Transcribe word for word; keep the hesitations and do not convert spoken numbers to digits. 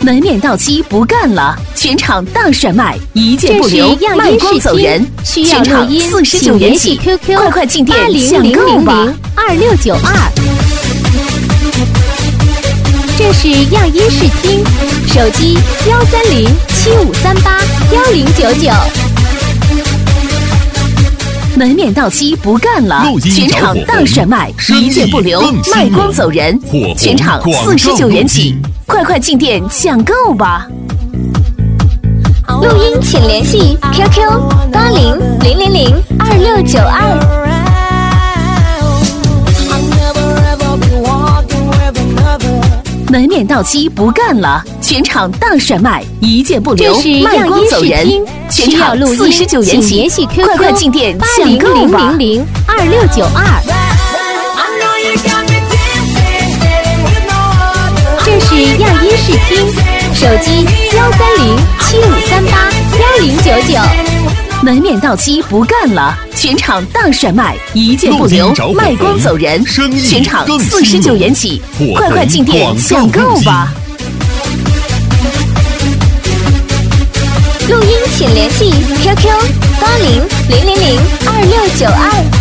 门面到期不干了，全场大甩卖，一件不留，卖光走人。 需要录音， 四十九元起， Q Q 快快进店八零抢零零购吧！ 零二六九二。这是样音视听，手机幺三零七五三八幺零九九。 门面到期不干了，全场大甩卖，一件不留，卖光走人。全场四十九元起，快快进店抢购吧！ 录音请联系 Q Q 八零零零零二六九二。 门面到期不干了，全场大甩卖，一件不留，卖光走人。全场四十九元起，快快进店抢购吧！ 二六九二。这是样音视听，手机幺三零七五三八幺零九九。 门面到期不干了，全场大甩卖，一件不留，卖光走人。全场四十九元起，快快进店抢购吧！ 录音请联系 Q Q 八零零零零二六九二。